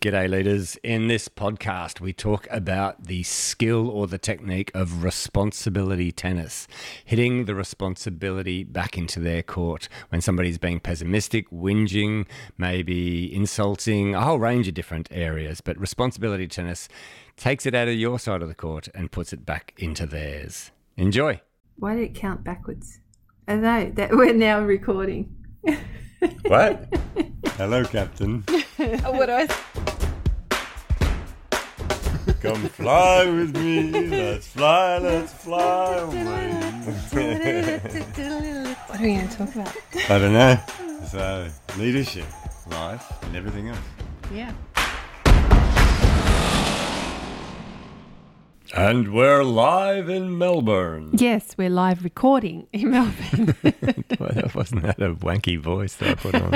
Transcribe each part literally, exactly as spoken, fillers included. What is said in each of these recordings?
G'day leaders. In this podcast, we talk about the skill or the technique of responsibility tennis, hitting the responsibility back into their court when somebody's being pessimistic, whinging, maybe insulting, a whole range of different areas. But responsibility tennis takes it out of your side of the court and puts it back into theirs. Enjoy. Why did it count backwards? I know that we're now recording. What? Hello, Captain. What do I... Come fly with me. Let's fly, let's fly away. What are we going to talk about? I don't know. So, leadership, life, and everything else. Yeah. And we're live in Melbourne. Yes, we're live recording in Melbourne. Well, that wasn't that a wanky voice that I put on?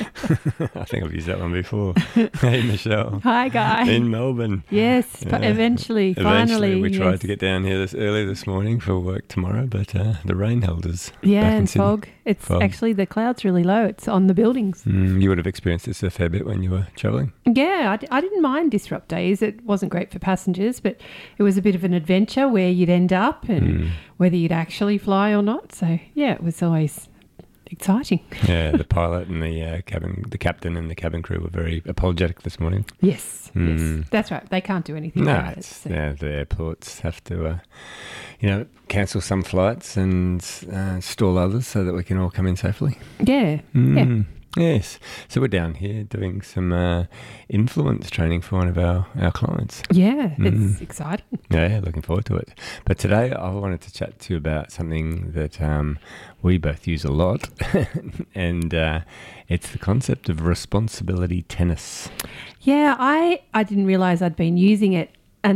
I think I've used that one before. Hey, Michelle. Hi, Guy. In Melbourne. Yes, but Yeah. eventually, Eventually, finally. we tried yes. to get down here this early this morning for work tomorrow, but uh, the rain held us. Yeah, back in and Sydney. fog. It's Fog. actually, the cloud's really low. It's on the buildings. Mm, you would have experienced this a fair bit when you were travelling. Yeah, I, d- I didn't mind disrupt days. It wasn't great for passengers, but it was a bit of an adventure where you'd end up and Mm. whether you'd actually fly or not. So, yeah, it was always exciting. Yeah, the pilot and the uh, cabin, the captain and the cabin crew were very apologetic this morning. Yes, Mm. yes. That's right. They can't do anything No, about it. it's, So. yeah, the airports have to, uh, you know, cancel some flights and uh, stall others so that we can all come in safely. Yeah, yeah. Mm. Yes. So we're down here doing some uh, influence training for one of our, our clients. Yeah, it's Mm. exciting. Yeah, looking forward to it. But today I wanted to chat to you about something that um, we both use a lot, and uh, it's the concept of responsibility tennis. Yeah, I, I didn't realise I'd been using it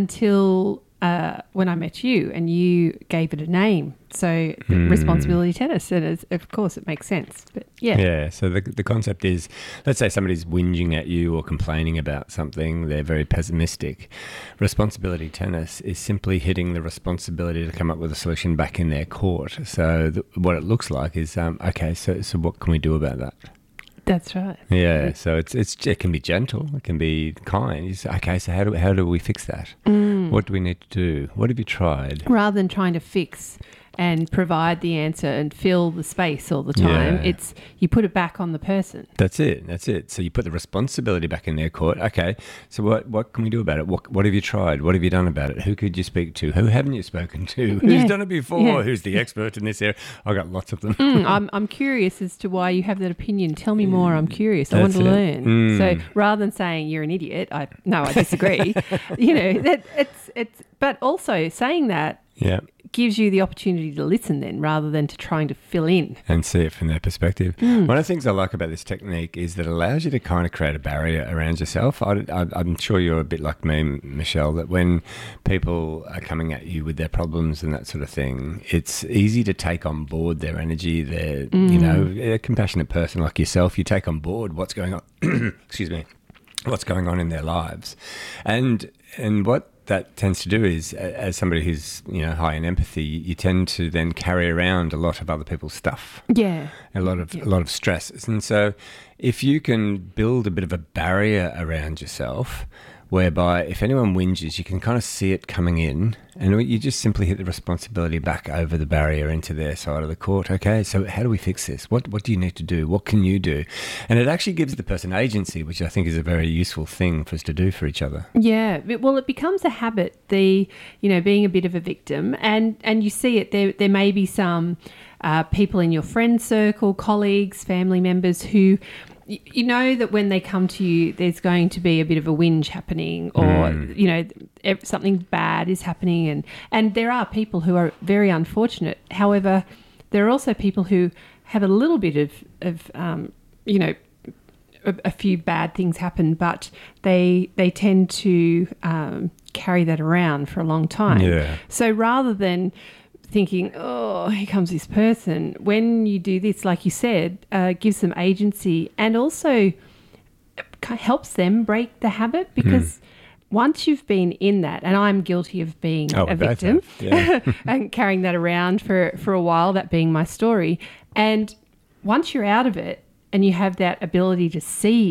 until uh, when I met you and you gave it a name. So Mm. responsibility tennis, and it's, of course it makes sense. But yeah, Yeah, so the the concept is, let's say somebody's whinging at you or complaining about something, they're very pessimistic. Responsibility tennis is simply hitting the responsibility to come up with a solution back in their court. So th- what it looks like is, um, okay, so so what can we do about that? that's right. Yeah, so it's it's it can be gentle, it can be kind. You say, okay, so how do how do we fix that? Mm. What do we need to do? What have you tried? Rather than trying to fix and provide the answer and fill the space all the time, Yeah. it's you put it back on the person. That's it. That's it. So you put the responsibility back in their court. Okay. So what what can we do about it? What what have you tried? What have you done about it? Who could you speak to? Who haven't you spoken to? Who's Yeah. done it before? Yeah. Who's the expert in this area? I've got lots of them. Mm, I'm I'm curious as to why you have that opinion. Tell me more. I'm curious. I want That's to it. learn. Mm. So rather than saying you're an idiot, I no, I disagree. you know, that it's it's. But also saying that Yeah. gives you the opportunity to listen then, rather than to trying to fill in. And see it from their perspective. Mm. One of the things I like about this technique is that it allows you to kind of create a barrier around yourself. I, I, I'm sure you're a bit like me, Michelle, that when people are coming at you with their problems and that sort of thing, it's easy to take on board their energy. They're, Mm. you know, a compassionate person like yourself, you take on board what's going on. Excuse me. What's going on in their lives. And and what that tends to do is, a- as somebody who's, you know, high in empathy, you tend to then carry around a lot of other people's stuff, Yeah. a lot of Yeah. a lot of stress. And so if you can build a bit of a barrier around yourself, whereby if anyone whinges, you can kind of see it coming in, and you just simply hit the responsibility back over the barrier into their side of the court. Okay, so how do we fix this? What what do you need to do? What can you do? And it actually gives the person agency, which I think is a very useful thing for us to do for each other. Yeah, it- well, it becomes a habit. The you know being a bit of a victim, and and you see it. There there may be some uh, people in your friend circle, colleagues, family members who. y- You know that when they come to you, there's going to be a bit of a whinge happening, or Mm. you know ev- something bad is happening, and and there are people who are very unfortunate. However, there are also people who have a little bit of of um, you know a, a few bad things happen, but they they tend to um, carry that around for a long time. Yeah. So rather than thinking, oh, here comes this person, when you do this, like you said, uh, gives them agency, and also kind of helps them break the habit, because once you've been in that, and I'm guilty of being Oh, a we both victim have, yeah. and carrying that around for, for a while, that being my story. And once you're out of it and you have that ability to see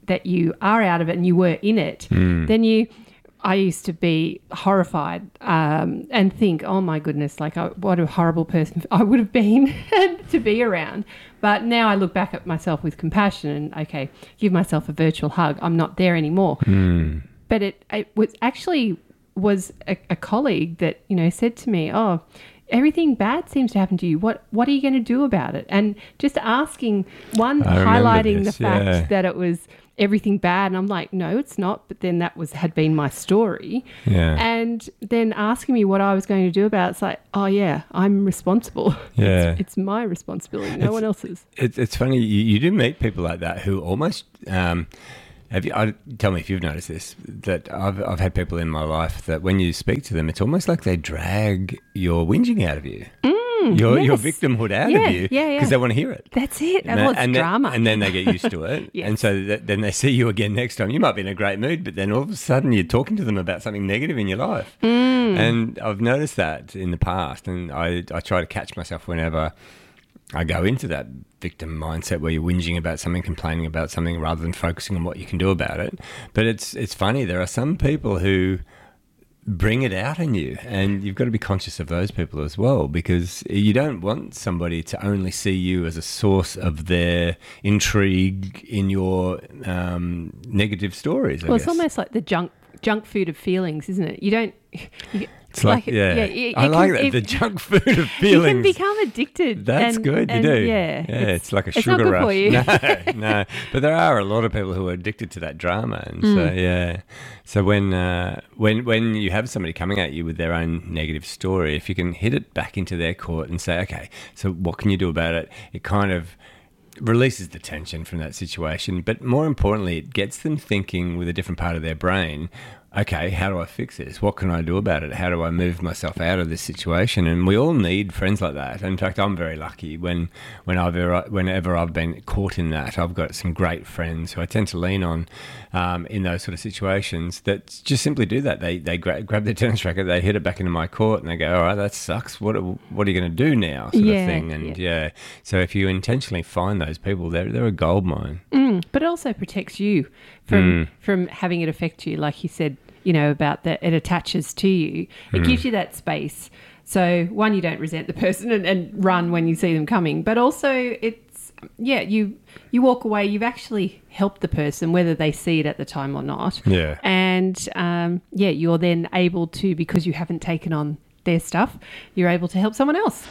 that you are out of it and you were in it, Mm. then you. I used to be horrified um, and think, oh my goodness, like I, what a horrible person I would have been to be around. But now I look back at myself with compassion and, okay, give myself a virtual hug. I'm not there anymore. Mm. But it, it was actually was a, a colleague that, you know, said to me, oh, everything bad seems to happen to you. What what are you going to do about it? And just asking, one, I remember highlighting this, the fact yeah. that it was everything bad, and I'm like, no, it's not. But then that was had been my story, Yeah. and then asking me what I was going to do about it. It's like, oh yeah, I'm responsible. Yeah. it's, it's my responsibility, no It's- one else's. It's it's funny you, you do meet people like that who almost um, have you. I, tell me if you've noticed this. That I've I've had people in my life that when you speak to them, it's almost like they drag your whinging out of you, mm, your your yes. victimhood out Yeah, of you, yeah, yeah. because they want to hear it. That's it. And, well, that- it's and then- drama. and then they get used to it, Yes. and so that, then they see you again next time. You might be in a great mood, but then all of a sudden you're talking to them about something negative in your life. Mm. And I've noticed that in the past, and I I try to catch myself whenever I go into that victim mindset where you're whinging about something, complaining about something, rather than focusing on what you can do about it. But it's it's funny. There are some people who bring it out in you, and you've got to be conscious of those people as well, because you don't want somebody to only see you as a source of their intrigue in your um, negative stories. I well, guess. it's almost like the junk junk food of feelings, isn't it? You don't. You, It's like, yeah, it- I it like can- that. it- the junk food of You feelings. can become addicted. That's and- good. You and, do. Yeah, Yeah. It's, like a it's sugar not good rush. for you. No, no. But there are a lot of people who are addicted to that drama, and so Hmm. yeah. So when uh, when when you have somebody coming at you with their own negative story, if you can hit it back into their court and say, okay, so what can you do about it? It kind of releases the tension from that situation, but more importantly, it gets them thinking with a different part of their brain. Okay, how do I fix this? What can I do about it? How do I move myself out of this situation? And we all need friends like that. In fact, I'm very lucky when, when I've ever, whenever I've been caught in that, I've got some great friends who I tend to lean on um, in those sort of situations that just simply do that. They they gra- grab their tennis racket, they hit it back into my court, and they go, all right, that sucks. What what are you going to do now? Sort Yeah, of thing. And yeah. yeah, so if you intentionally find those people, they're, they're a gold mine. Mm, but it also protects you from from having it affect you, like you said. You know, about that it attaches to you. It gives you that space. So one, you don't resent the person and, and run when you see them coming, but also it's yeah, you you walk away. You've actually helped the person, whether they see it at the time or not. Yeah. And um, yeah, you're then able to, because you haven't taken on their stuff, you're able to help someone else.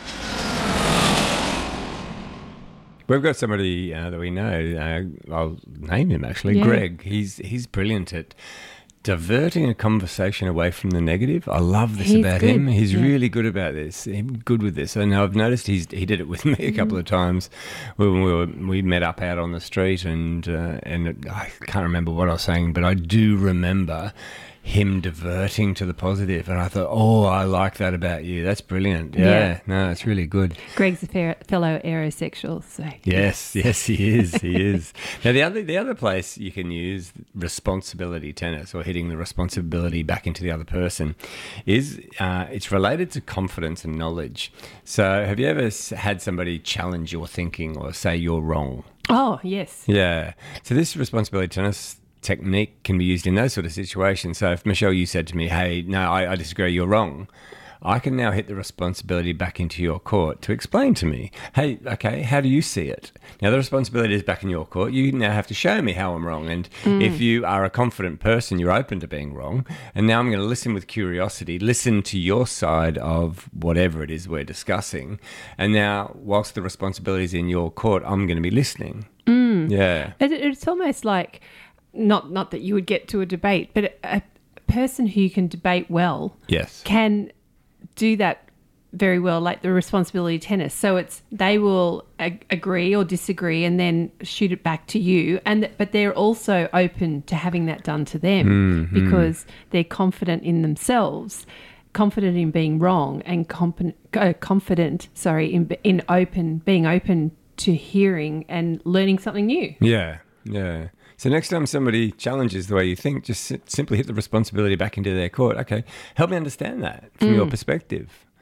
We've got somebody uh, that we know. Uh, I'll name him actually, Yeah. Greg. He's he's brilliant at diverting a conversation away from the negative. I love this He's about good, him. He's yeah. really good about this. He's good with this. And I've noticed he's he did it with me a couple of times when we were we met up out on the street, and uh, and it, I can't remember what I was saying, but I do remember him diverting to the positive, and I thought, oh, I like that about you. That's brilliant. Yeah, Yeah. no, it's really good. Greg's a fair, fellow aerosexual, so Yes, yes, he is. He is. Now, the other the other place you can use responsibility tennis, or hitting the responsibility back into the other person, is uh, it's related to confidence and knowledge. So, have you ever s- had somebody challenge your thinking or say you're wrong? Oh yes. Yeah. So, this responsibility tennis technique can be used in those sort of situations. So, if Michelle, you said to me, "Hey, no, I, I disagree. You're wrong." I can now hit the responsibility back into your court to explain to me, hey, okay, how do you see it? Now, the responsibility is back in your court. You now have to show me how I'm wrong. And if you are a confident person, you're open to being wrong. And now I'm going to listen with curiosity, listen to your side of whatever it is we're discussing. And now, whilst the responsibility is in your court, I'm going to be listening. Yeah. It, it's almost like, not not that you would get to a debate, but a, a person who can debate well Yes. can do that very well, like the responsibility tennis. So it's they will ag- agree or disagree and then shoot it back to you, and th- but they're also open to having that done to them because they're confident in themselves, confident in being wrong, and comp- uh, confident, sorry, in in open being open to hearing and learning something new. Yeah, yeah. So next time somebody challenges the way you think, just si- simply hit the responsibility back into their court. Okay, help me understand that from your perspective.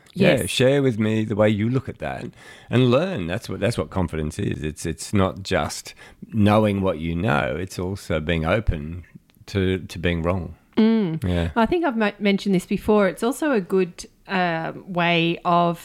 Yeah, Yes. share with me the way you look at that and learn. That's what that's what confidence is. It's it's not just knowing what you know. It's also being open to to being wrong. Mm. Yeah. I think I've m- mentioned this before. It's also a good uh, way of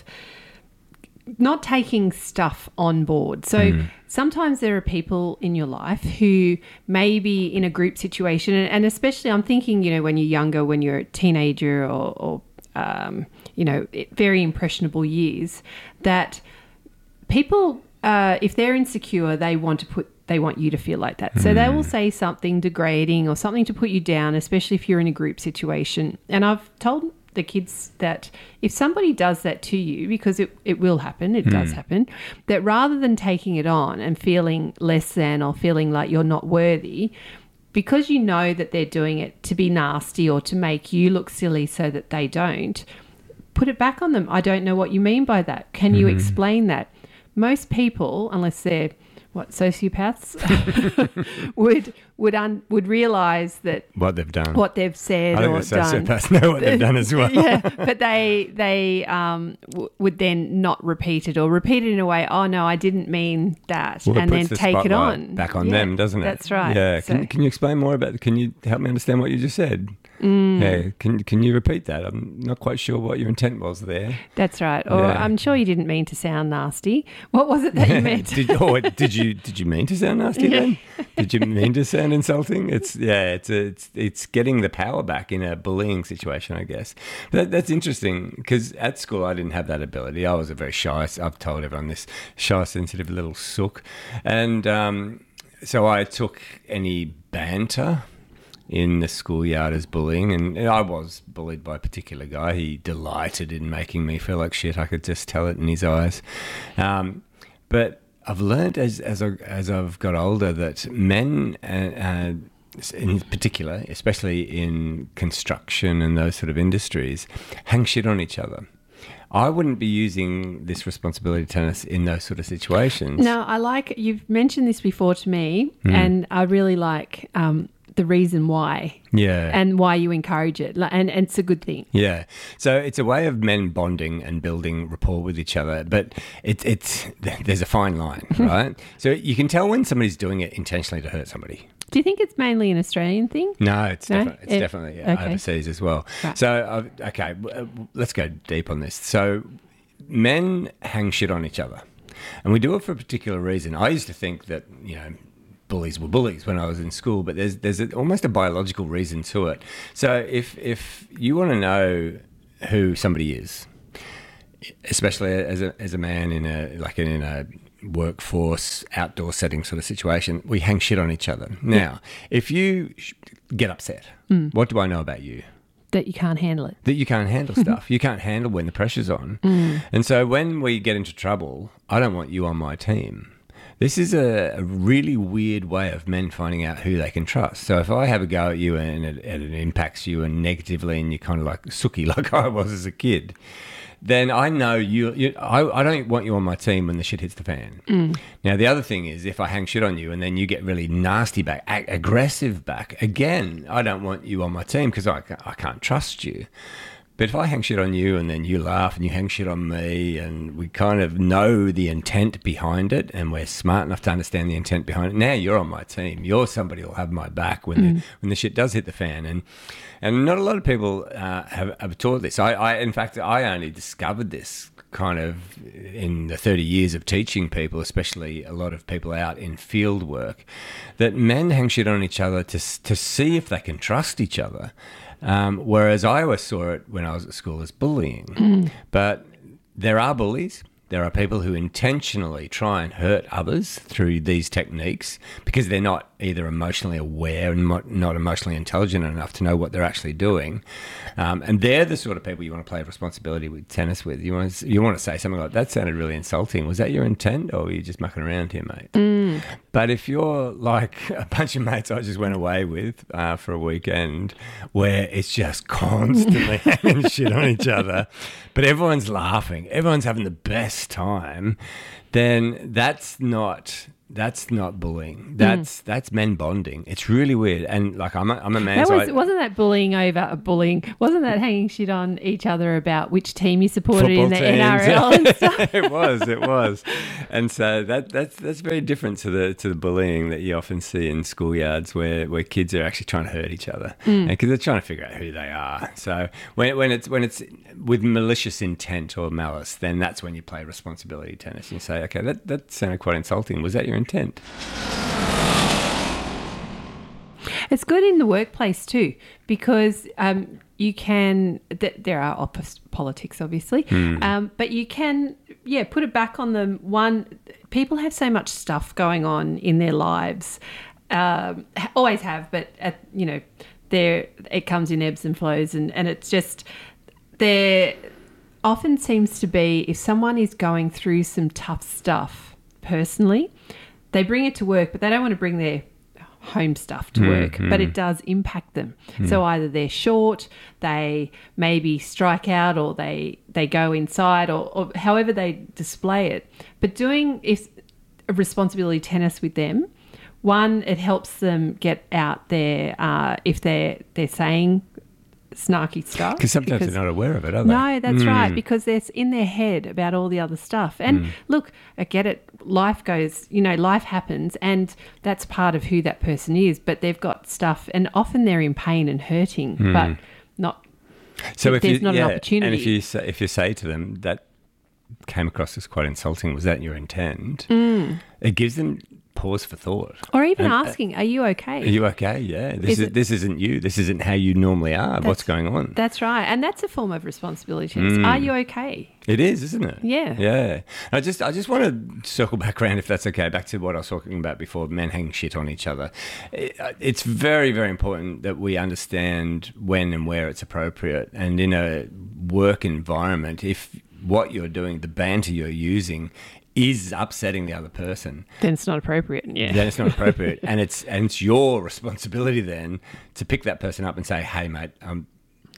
not taking stuff on board. So mm. sometimes there are people in your life who may be in a group situation, and, and especially I'm thinking, you know, when you're younger, when you're a teenager or, or um, you know, very impressionable years, that people, uh, if they're insecure, they want to put, they want you to feel like that. So mm. they will say something degrading or something to put you down, especially if you're in a group situation. And I've told the kids that if somebody does that to you, because it, it will happen, it mm. does happen, that rather than taking it on and feeling less than or feeling like you're not worthy, because you know that they're doing it to be nasty or to make you look silly so that they don't, put it back on them. I don't know what you mean by that. Can mm. you explain that? Most people, unless they're what sociopaths, would would un, would realise that what they've done, what they've said I think or the done. Sociopaths know what they've done as well. Yeah, but they they um w- would then not repeat it or repeat it in a way. Oh no, I didn't mean that, well, and then the take it on back on yeah, them, doesn't it? That's right. Yeah. So, can, can you explain more about? Can you help me understand what you just said? Mm. Yeah, can can you repeat that? I'm not quite sure what your intent was there. That's right. Or yeah. I'm sure you didn't mean to sound nasty. What was it that you meant? did, oh, did you did you mean to sound nasty then? Did you mean to sound insulting? It's yeah, it's a, it's it's getting the power back in a bullying situation, I guess. That, that's interesting because at school I didn't have that ability. I was a very shy. I've told everyone this shy, sensitive little sook, and um, so I took any banter in the schoolyard as bullying, and I was bullied by a particular guy. He delighted in making me feel like shit. I could just tell it in his eyes. Um, but I've learned as as, I, as I've got older that men, uh, uh, in particular, especially in construction and those sort of industries, hang shit on each other. I wouldn't be using this responsibility tennis in those sort of situations. No, I like, you've mentioned this before to me, mm. and I really like um, the reason why. Yeah. And why you encourage it. And, and it's a good thing. Yeah. So it's a way of men bonding and building rapport with each other. But it, it's there's a fine line, right? So you can tell when somebody's doing it intentionally to hurt somebody. Do you think it's mainly an Australian thing? No, it's, no? Defi- it's it, definitely yeah, okay. overseas as well. Right. So, uh, okay, uh, let's go deep on this. So men hang shit on each other. And we do it for a particular reason. I used to think that, you know, bullies were bullies when I was in school, but there's there's a, almost a biological reason to it. So if if you want to know who somebody is, especially as a as a man in a like in a workforce outdoor setting sort of situation, we hang shit on each other. Now, if you get upset, mm. what do I know about you? That you can't handle it. That you can't handle stuff. You can't handle when the pressure's on. Mm. And so when we get into trouble, I don't want you on my team. This is a, a really weird way of men finding out who they can trust. So if I have a go at you and it, and it impacts you and negatively and you're kind of like sooky like I was as a kid, then I know you, you I, I don't want you on my team when the shit hits the fan. Mm. Now, the other thing is if I hang shit on you and then you get really nasty back, ag- aggressive back, again, I don't want you on my team because I, I can't trust you. But if I hang shit on you and then you laugh and you hang shit on me and we kind of know the intent behind it and we're smart enough to understand the intent behind it, now you're on my team. You're somebody who'll have my back when, mm. the, when the shit does hit the fan. And and not a lot of people uh, have, have taught this. I, I, in fact, I only discovered this kind of in the thirty years of teaching people, especially a lot of people out in field work, that men hang shit on each other to to see if they can trust each other. Um, whereas I always saw it when I was at school as bullying. Mm. But there are bullies. There are people who intentionally try and hurt others through these techniques because they're not either emotionally aware and not emotionally intelligent enough to know what they're actually doing. Um, and they're the sort of people you want to play responsibility with tennis with. You want to, you want to say something like, that sounded really insulting. Was that your intent or were you just mucking around here, mate? Mm. But if you're like a bunch of mates I just went away with uh, for a weekend where it's just constantly hanging shit on each other, but everyone's laughing, everyone's having the best time, then that's not That's not bullying. That's mm. that's men bonding. It's really weird. And like I'm a, I'm a man. That so was, I, wasn't that bullying over bullying? Wasn't that hanging shit on each other about which team you supported in the teams. N R L and stuff? It was. It was. And so that that's that's very different to the to the bullying that you often see in schoolyards where, where kids are actually trying to hurt each other mm. because they're trying to figure out who they are. So when when it's when it's with malicious intent or malice, then that's when you play responsibility tennis. You say, okay, that that sounded quite insulting. Was that your intent? It's good in the workplace too, because um, you can. Th- there are opposite politics, obviously, mm. um, but you can, yeah, put it back on them. One, people have so much stuff going on in their lives, um, always have, but at, you know, there it comes in ebbs and flows, and and it's just there. Often seems to be if someone is going through some tough stuff personally, they bring it to work, but they don't want to bring their home stuff to work, mm, but mm. it does impact them. Mm. So either they're short, they maybe strike out, or they, they go inside, or, or however they display it. But doing if a responsibility tennis with them, one, it helps them get out there uh, if they're they're saying snarky stuff. Because sometimes they're not aware of it, are they? No, that's mm. right, because they're in their head about all the other stuff. And mm. look, I get it. Life goes, you know, life happens, and that's part of who that person is. But they've got stuff, and often they're in pain and hurting, mm. but not. So if there's you, not yeah, an opportunity. And if you say, if you say to them that came across as quite insulting, was that your intent? Mm. It gives them pause for thought, or even and, asking, "Are you okay? Are you okay? Yeah, this is, is it, this isn't you. This isn't how you normally are. What's going on?" That's right, and that's a form of responsibility. Mm. Are you okay? It is, isn't it? Yeah, yeah. I just I just want to circle back around, if that's okay, back to what I was talking about before: men hanging shit on each other. It's very very important that we understand when and where it's appropriate, and in a work environment, if what you're doing, the banter you're using, is upsetting the other person, then it's not appropriate. Yeah, then it's not appropriate, and it's and it's your responsibility then to pick that person up and say, "Hey, mate, um,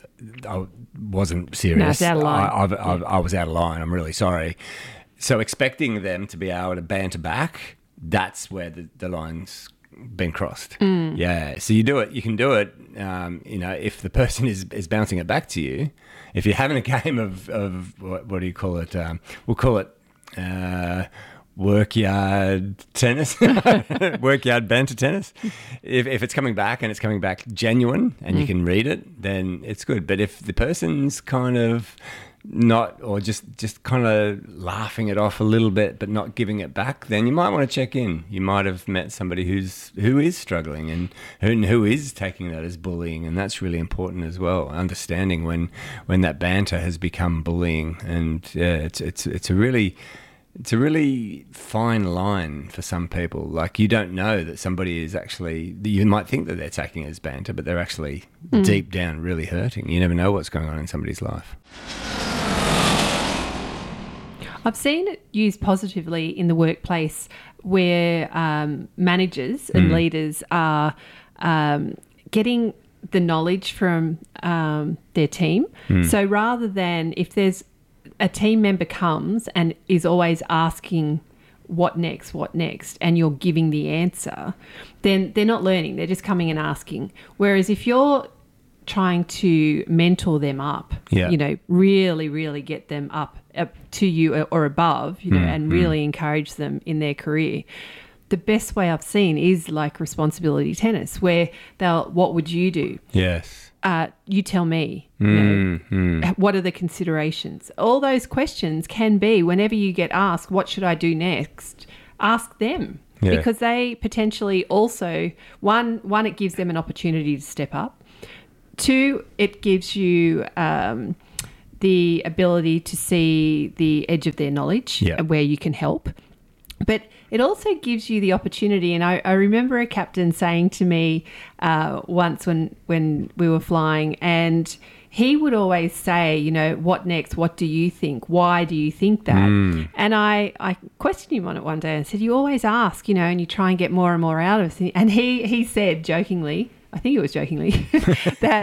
I wasn't serious. No, it's out of line. I, I've, yeah. I've, I was out of line. I'm really sorry." So expecting them to be able to banter back, that's where the, the line's been crossed. Mm. Yeah. So you do it. You can do it. Um, you know, if the person is is bouncing it back to you, if you're having a game of of what, what do you call it? Um, we'll call it. Uh, work yard tennis, work yard banter tennis. If, if it's coming back and it's coming back genuine and mm. you can read it, then it's good. But if the person's kind of not, or just, just kind of laughing it off a little bit but not giving it back, then you might want to check in. You might have met somebody who's who is struggling and who, who is taking that as bullying, and that's really important as well. Understanding when when that banter has become bullying, and yeah, it's it's it's a really It's a really fine line for some people. Like, you don't know that somebody is actually, you might think that they're taking it as banter, but they're actually mm. deep down really hurting. You never know what's going on in somebody's life. I've seen it used positively in the workplace where um, managers and mm. leaders are um, getting the knowledge from um, their team. Mm. So rather than if there's a team member comes and is always asking what next, what next, and you're giving the answer, then they're not learning. They're just coming and asking. Whereas if you're trying to mentor them up, yeah. you know, really, really get them up, up to you or above, you know, mm, and really mm. encourage them in their career, the best way I've seen is like responsibility tennis, where they'll, what would you do? Yes. Uh, you tell me, mm, you know, mm. what are the considerations? All those questions can be, whenever you get asked, what should I do next? Ask them, yeah. because they potentially also, one, one, it gives them an opportunity to step up. Two, it gives you um, the ability to see the edge of their knowledge yeah. and where you can help. But it also gives you the opportunity, and I, I remember a captain saying to me uh, once when, when we were flying, and he would always say, you know, what next? What do you think? Why do you think that? Mm. And I, I questioned him on it one day and said, you always ask, you know, and you try and get more and more out of it. And he, he said jokingly, I think it was jokingly, that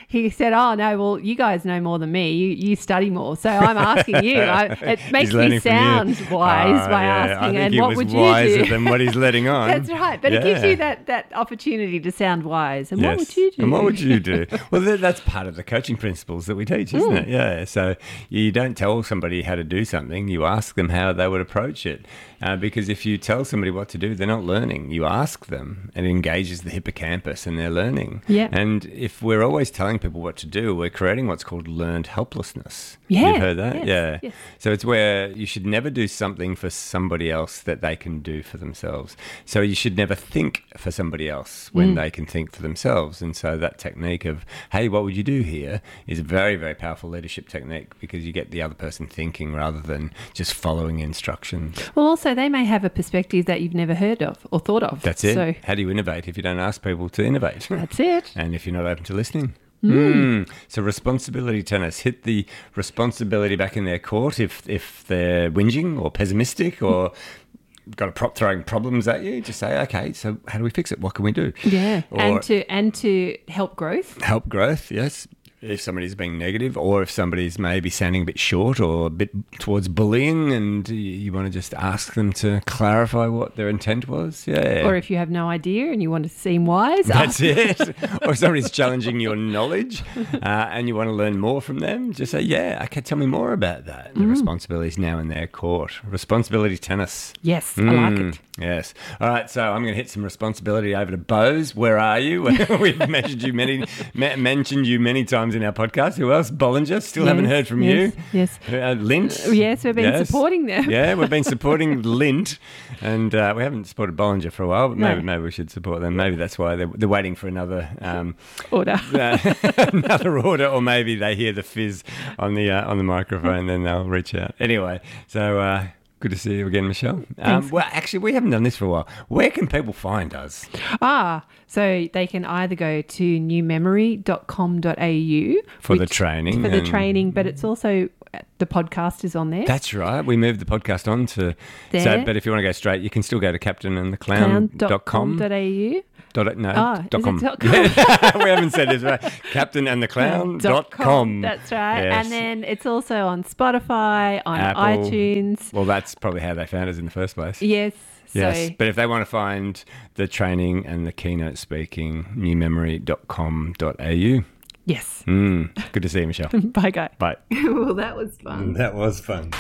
he said, "Oh no, well you guys know more than me. You you study more, so I'm asking you. I, it makes me sound wise uh, by yeah, asking. I think and he what was would you wiser do? than what he's letting on. That's right. But yeah. it gives you that that opportunity to sound wise. And yes. what would you do? And what would you do? Well, that, that's part of the coaching principles that we teach, isn't Mm. it? Yeah. So you don't tell somebody how to do something. You ask them how they would approach it. Uh, because if you tell somebody what to do, they're not learning. You ask them, and it engages the hippocampus, and they're learning. Yeah. And if we're always telling people what to do, we're creating what's called learned helplessness. Yeah. You've heard that? Yes, Yeah. yes. So it's where you should never do something for somebody else that they can do for themselves. So you should never think for somebody else when Mm. they can think for themselves. And so that technique of, hey, what would you do here, is a very, very powerful leadership technique, because you get the other person thinking rather than just following instructions. Well, also they may have a perspective that you've never heard of or thought of. That's it. So How do you innovate if you don't ask people to innovate? that's it. And if you're not open to listening. Mm. So responsibility tennis, hit the responsibility back in their court if if they're whinging or pessimistic or got a prop throwing problems at you. Just say, okay, so how do we fix it? What can we do? Yeah, Or and to and to help growth. help growth, yes. If somebody's being negative, or if somebody's maybe sounding a bit short or a bit towards bullying, and you, you want to just ask them to clarify what their intent was. Yeah. Or if you have no idea and you want to seem wise. That's it. Or somebody's challenging your knowledge uh, and you want to learn more from them, just say, yeah, okay, tell me more about that. The responsibility is now in their court. Responsibility tennis. Yes, I like Mm, it. Yes. All right, so I'm going to hit some responsibility over to Bose. Where are you? We've mentioned you many, me- mentioned you many times in our podcast. Who else? Bollinger. Still haven't Yes, heard from yes, you. Yes. Uh, Lint. Yes, we've been Yes. supporting them. Yeah, we've been supporting Lint, and uh, we haven't supported Bollinger for a while. But No. maybe maybe we should support them. Maybe that's why they're, they're waiting for another um, Order. uh, another order, or maybe they hear the fizz on the uh, on the microphone, then they'll reach out. Anyway, so. Uh, Good to see you again, Michelle. Um, Thanks. well, actually, we haven't done this for a while. Where can people find us? Ah, so they can either go to new memory dot com dot a u For the training For the and- training, but it's also the podcast is on there. That's right. We moved the podcast on to There. So, but if you want to go straight, you can still go to captain and the clown clown dot dot com com. dot a u. Dot, no, Ah, dot is com. it dot com? Yeah. We haven't said this right. captain and the clown dot com. That's right. Yes. And then it's also on Spotify, on Apple. iTunes. Well, that's probably how they found us in the first place. Yes. Yes, So but if they want to find the training and the keynote speaking, new memory dot com dot a u. yes. Mm, good to see you, Michelle. Bye, guy. Bye. Well, that was fun. That was fun.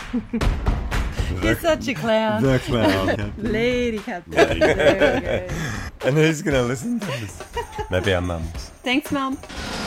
You're such a clown. The clown. Lady Captain. There we go. And who's going to listen to this? Maybe our mums. Thanks, Mum.